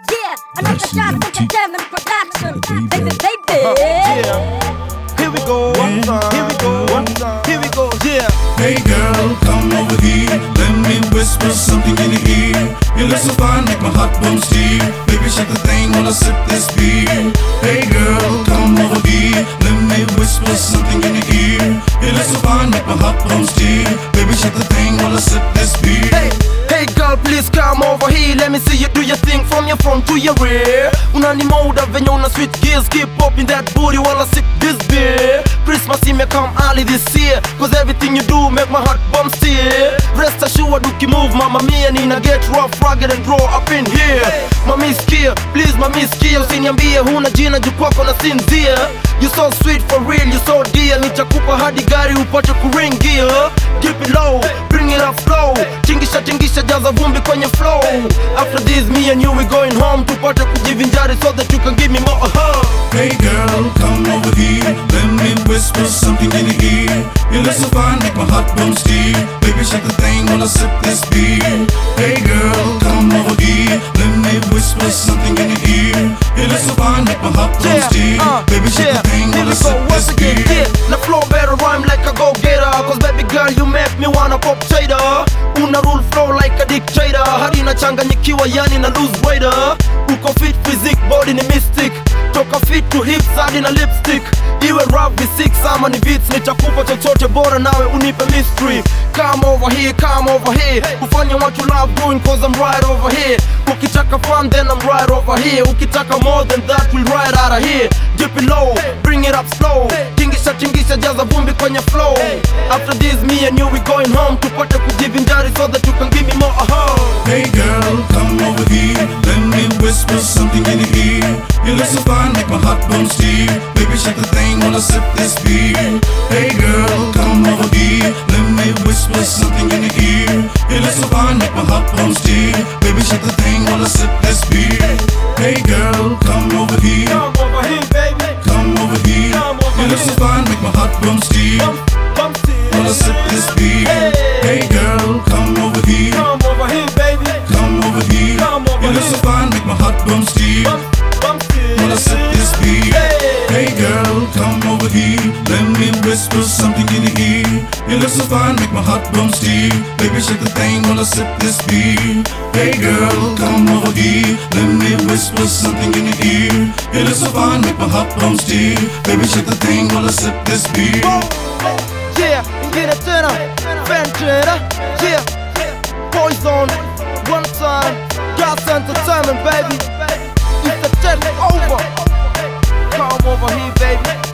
Yeah, another shot with the German production. Baby, baby. Yeah. Here we go. Here we go. Here we go. Yeah. Hey girl, come over here. Let me whisper something in your ear. You look so fine, make my heart bump steer. Baby, shake the thing while I sip this beer. Hey girl, come over here. Let me whisper something in your ear. You look so fine, make my heart bump steer. Baby, shake the thing while I sip this beer. Hey girl, please come over here. Let me see you do your thing from your front to your rear. Unanimoda venye una switch gears. Keep popping that booty while I sip this beer. Christmas may come early this year, cause everything you do make my heart bump steer. Rest assured uki move mama mia, nina get rough, rugged and raw up in here. Mami skia, please mami skia. Usiniambie huna jina juu kwako na sinzia. You so sweet for real, you so dear. Nitakupa hadi gari upate kuringia. Keep it low, bring it up slow. Tingisha jaza vumbi kwenye flow. After this me and you we going home. Tupate kujivinjari so that you can give me more hug. Hey girl, come over here. Let me whisper something in your ear. You look so fine, make my heart bump steer. Baby, shake the thing while I sip this beer. Hey girl, come over here. Let me whisper something in your ear. You look so fine, make my heart bump steer. Baby, shake the thing while I sip this beer. Na flow better rhyme like a go-getter. Cause baby girl, you make me wanna pop trader. Una rule flow like a dictator. Hadi nachanganyikiwa yani na lose weight. Uko fit physique, body ni mystic. Toka fit to hips hadi na lipstick. Iwe rap V6 ama ni beats. Nitakupa chochote bora nawe unipe mystery. Come over here, come over here. Kufanya what you love doing cause I'm right over here. Ukitaka fun then I'm right over here. Ukitaka more than that we'll ride out of here. Dip it low, bring it up slow. Tingisha jaza vumbi kwenye flow. After this me and you we going home. Tupate kujivinjari so that you can give me more Hey girl, come over here. Let me whisper something in your ear. You look so fine, make my heart bump steer. Baby, shake the thing while I sip this beer. Hey girl, come over here. Let me whisper something in your ear. You look so fine, make my heart bump steer. Baby, shake the thing while I sip this beer. Hey girl, come over here. Come over here, baby. Come over here. You look so fine, make my heart bump steer. While I sip this beer. Hey girl, come over here. Come over here, baby. Come over here. You look so fine, make my heart bump steer. While I sip this beer. Hey girl, come over here. Let me whisper something in your ear. You look so fine, make my heart bump steer. Baby, shake the thing while I sip this beer. Hey girl, come over here. Let me whisper something in your ear. You look so fine, make my heart bump steer. Baby, shake the thing while I sip this beer. Yeah, ingine tena, Ventura. Yeah, Poison, one time, Gas Entertainment, baby. It's the take over. Come over here, baby.